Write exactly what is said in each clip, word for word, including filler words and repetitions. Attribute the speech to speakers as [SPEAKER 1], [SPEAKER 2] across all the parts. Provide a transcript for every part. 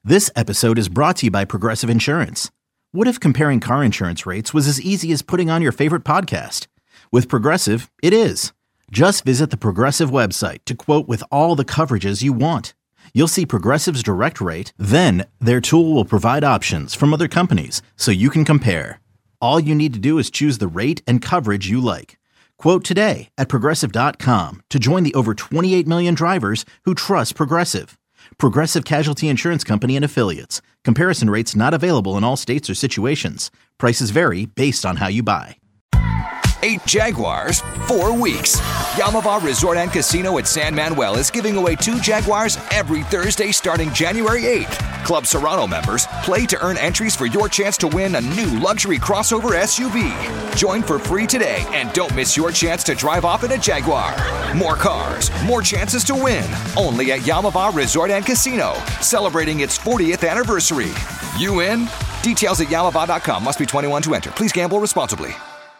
[SPEAKER 1] This episode is brought to you by Progressive Insurance. What if comparing car insurance rates was as easy as putting on your favorite podcast? With Progressive, it is. Just visit the Progressive website to quote with all the coverages you want. You'll see Progressive's direct rate, then their tool will provide options from other companies so you can compare. All you need to do is choose the rate and coverage you like. Quote today at progressive dot com to join the over twenty-eight million drivers who trust Progressive. Progressive Casualty Insurance Company and Affiliates. Comparison rates not available in all states or situations. Prices vary based on how you buy.
[SPEAKER 2] Eight Jaguars, four weeks. Yamava Resort and Casino at San Manuel is giving away two Jaguars every Thursday starting January eighth. Club Serrano members play to earn entries for your chance to win a new luxury crossover S U V. Join for free today and don't miss your chance to drive off in a Jaguar. More cars, more chances to win. Only at Yamava Resort and Casino, celebrating its fortieth anniversary. You in? Details at yamava dot com. Must be twenty-one to enter. Please gamble responsibly.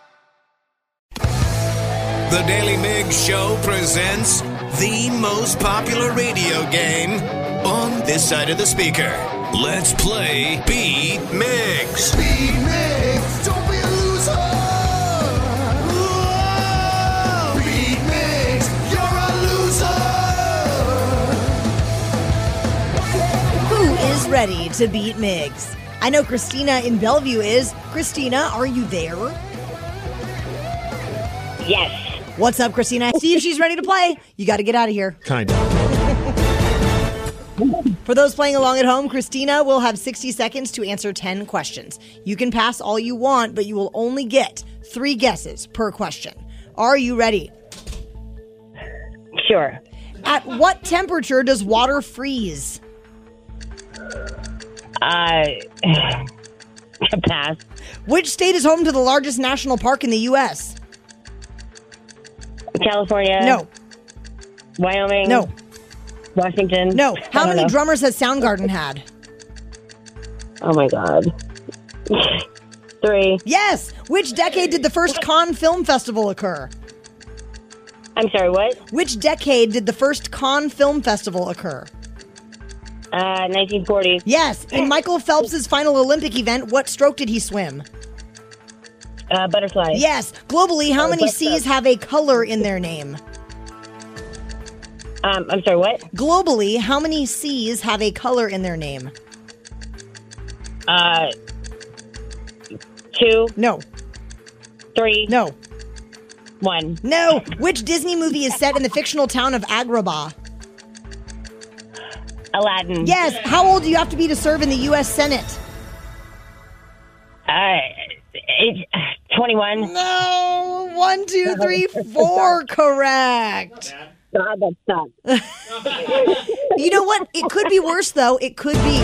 [SPEAKER 3] The Daily Mig Show presents the most popular radio game on this side of the speaker. Let's play Beat Migs.
[SPEAKER 4] Beat Migs, don't be a loser. Whoa. Beat Migs, you're a loser.
[SPEAKER 5] Who is ready to beat Migs? I know Christina in Bellevue is. Christina, are you there?
[SPEAKER 6] Yes.
[SPEAKER 5] What's up, Christina? See if she's ready to play. You got to get out of here.
[SPEAKER 7] Kind of.
[SPEAKER 5] For those playing along at home, Christina will have sixty seconds to answer ten questions. You can pass all you want, but you will only get three guesses per question. Are you ready?
[SPEAKER 6] Sure.
[SPEAKER 5] At what temperature does water freeze?
[SPEAKER 6] Uh, pass.
[SPEAKER 5] Which state is home to the largest national park in the U S?
[SPEAKER 6] California.
[SPEAKER 5] No.
[SPEAKER 6] Wyoming.
[SPEAKER 5] No.
[SPEAKER 6] Washington.
[SPEAKER 5] No. How
[SPEAKER 6] I don't
[SPEAKER 5] many
[SPEAKER 6] know.
[SPEAKER 5] drummers has Soundgarden had?
[SPEAKER 6] Oh my God. Three.
[SPEAKER 5] Yes. Which decade did the first Cannes Film Festival occur?
[SPEAKER 6] I'm sorry, what?
[SPEAKER 5] Which decade did the first Cannes Film Festival occur?
[SPEAKER 6] Uh, nineteen forty.
[SPEAKER 5] Yes. In Michael Phelps' final Olympic event, what stroke did he swim?
[SPEAKER 6] Uh, butterfly.
[SPEAKER 5] Yes. Globally, how
[SPEAKER 6] Oh,
[SPEAKER 5] many
[SPEAKER 6] breaststroke.
[SPEAKER 5] seas have a color in their name?
[SPEAKER 6] Um, I'm sorry, what?
[SPEAKER 5] Globally, how many seas have a color in their name?
[SPEAKER 6] Uh, two.
[SPEAKER 5] No.
[SPEAKER 6] Three.
[SPEAKER 5] No.
[SPEAKER 6] One.
[SPEAKER 5] No. Which Disney movie is set in the fictional town of Agrabah?
[SPEAKER 6] Aladdin.
[SPEAKER 5] Yes. How old do you have to be to serve in the U S Senate?
[SPEAKER 6] Uh, it's twenty-one.
[SPEAKER 5] No. One, two, three, four. Correct.
[SPEAKER 6] God, that sucks.
[SPEAKER 5] You know what? It could be worse, though. It could be.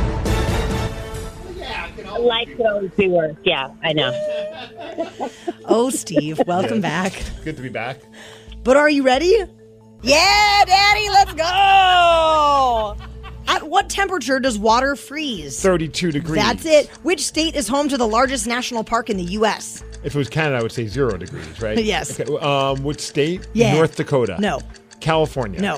[SPEAKER 6] Life could always be worse. Yeah, I know.
[SPEAKER 5] Oh, Steve, welcome back.
[SPEAKER 7] Good to be back.
[SPEAKER 5] But are you ready? Yeah, Daddy, let's go! At what temperature does water freeze?
[SPEAKER 7] thirty-two degrees.
[SPEAKER 5] That's it. Which state is home to the largest national park in the U S?
[SPEAKER 7] If it was Canada, I would say zero degrees, right?
[SPEAKER 5] Yes.
[SPEAKER 7] Okay, um, which state?
[SPEAKER 5] Yeah.
[SPEAKER 7] North Dakota.
[SPEAKER 5] No.
[SPEAKER 7] California.
[SPEAKER 5] No.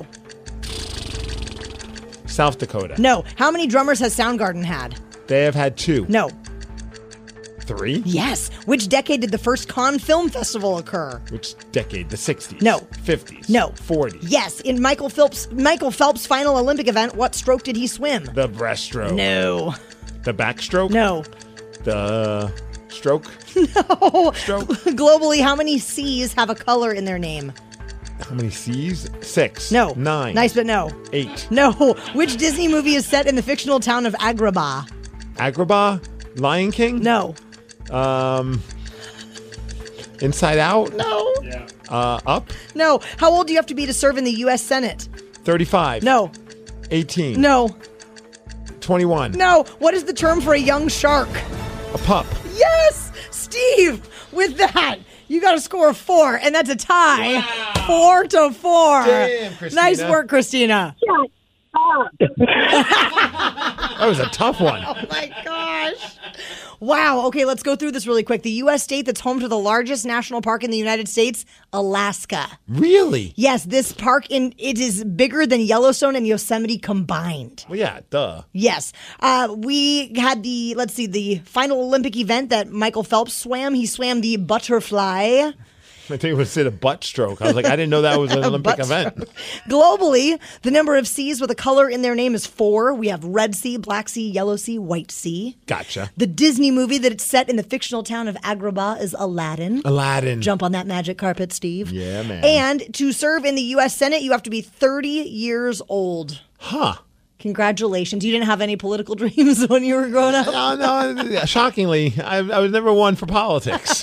[SPEAKER 7] South Dakota.
[SPEAKER 5] No. How many drummers has Soundgarden had?
[SPEAKER 7] They have had two.
[SPEAKER 5] No.
[SPEAKER 7] Three?
[SPEAKER 5] Yes. Which decade did the first Cannes Film Festival occur?
[SPEAKER 7] Which decade? The sixties?
[SPEAKER 5] No.
[SPEAKER 7] fifties?
[SPEAKER 5] No.
[SPEAKER 7] forties?
[SPEAKER 5] Yes. In Michael Phelps' Michael Phelps' final Olympic event, what stroke did he swim?
[SPEAKER 7] The breaststroke.
[SPEAKER 5] No.
[SPEAKER 7] The backstroke?
[SPEAKER 5] No.
[SPEAKER 7] The stroke?
[SPEAKER 5] No.
[SPEAKER 7] Stroke?
[SPEAKER 5] Globally, how many seas have a color in their name?
[SPEAKER 7] How many C's? Six.
[SPEAKER 5] No.
[SPEAKER 7] Nine.
[SPEAKER 5] Nice, but no.
[SPEAKER 7] Eight.
[SPEAKER 5] No. Which Disney movie is set in the fictional town of Agrabah?
[SPEAKER 7] Agrabah? Lion King?
[SPEAKER 5] No.
[SPEAKER 7] Um, Inside Out?
[SPEAKER 5] No.
[SPEAKER 7] Yeah. Uh, Up?
[SPEAKER 5] No. How old do you have to be to serve in the U S Senate?
[SPEAKER 7] thirty-five.
[SPEAKER 5] No.
[SPEAKER 7] eighteen.
[SPEAKER 5] No.
[SPEAKER 7] twenty-one.
[SPEAKER 5] No. What is the term for a young shark?
[SPEAKER 7] A pup.
[SPEAKER 5] Yes! Steve, with that, you got a score of four, and that's a tie.
[SPEAKER 7] Wow.
[SPEAKER 5] Four to four.
[SPEAKER 7] Damn, Christina.
[SPEAKER 5] Nice work, Christina.
[SPEAKER 6] Shut up.
[SPEAKER 7] That was a tough one.
[SPEAKER 5] Oh, my gosh. Wow. Okay, let's go through this really quick. The U S state that's home to the largest national park in the United States, Alaska.
[SPEAKER 7] Really?
[SPEAKER 5] Yes, this park in it is bigger than Yellowstone and Yosemite combined.
[SPEAKER 7] Well, yeah, duh.
[SPEAKER 5] Yes. Uh, we had the, let's see, the final Olympic event that Michael Phelps swam. He swam the butterfly.
[SPEAKER 7] I think it was a butt stroke. I was like, I didn't know that was an Olympic
[SPEAKER 5] Butt
[SPEAKER 7] event.
[SPEAKER 5] stroke. Globally, the number of seas with a color in their name is four. We have Red Sea, Black Sea, Yellow Sea, White Sea.
[SPEAKER 7] Gotcha.
[SPEAKER 5] The Disney movie that it's set in the fictional town of Agrabah is Aladdin.
[SPEAKER 7] Aladdin.
[SPEAKER 5] Jump on that magic carpet, Steve.
[SPEAKER 7] Yeah, man.
[SPEAKER 5] And to serve in the U S Senate, you have to be thirty years old.
[SPEAKER 7] Huh.
[SPEAKER 5] Congratulations. You didn't have any political dreams when you were growing up?
[SPEAKER 7] No, no. Shockingly, I, I was never one for politics.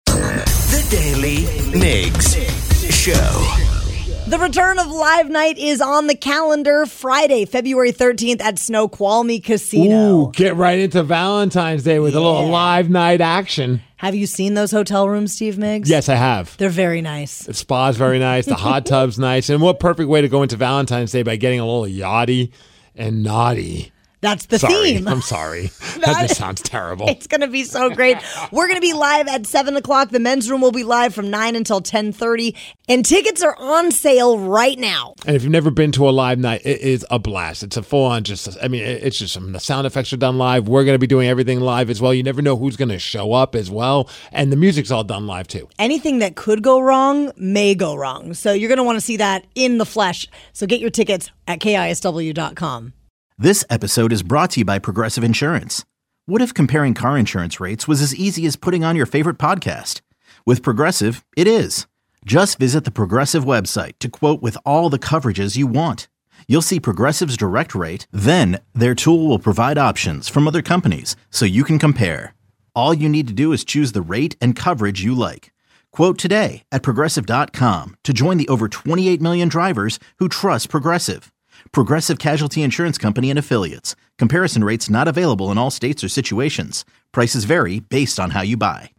[SPEAKER 3] The Daily Migs Show.
[SPEAKER 5] The return of Live Night is on the calendar Friday, February thirteenth at Snoqualmie Casino.
[SPEAKER 7] Ooh, get right into Valentine's Day with a little live night action.
[SPEAKER 5] Have you seen those hotel rooms, Steve Miggs?
[SPEAKER 7] Yes, I have.
[SPEAKER 5] They're very nice.
[SPEAKER 7] The spa's very nice. The hot tub's nice. And what perfect way to go into Valentine's Day by getting a little yachty and naughty.
[SPEAKER 5] That's the
[SPEAKER 7] sorry.
[SPEAKER 5] theme.
[SPEAKER 7] I'm sorry. That just sounds terrible.
[SPEAKER 5] It's going to be so great. We're going to be live at seven o'clock. The men's room will be live from nine until ten thirty. And tickets are on sale right now.
[SPEAKER 7] And if you've never been to a live night, it is a blast. It's a full-on just, I mean, it's just some, the sound effects are done live. We're going to be doing everything live as well. You never know who's going to show up as well. And the music's all done live too.
[SPEAKER 5] Anything that could go wrong may go wrong. So you're going to want to see that in the flesh. So get your tickets at K I S W dot com.
[SPEAKER 1] This episode is brought to you by Progressive Insurance. What if comparing car insurance rates was as easy as putting on your favorite podcast? With Progressive, it is. Just visit the Progressive website to quote with all the coverages you want. You'll see Progressive's direct rate, then their tool will provide options from other companies so you can compare. All you need to do is choose the rate and coverage you like. Quote today at Progressive dot com to join the over twenty-eight million drivers who trust Progressive. Progressive Casualty Insurance Company and Affiliates. Comparison rates not available in all states or situations. Prices vary based on how you buy.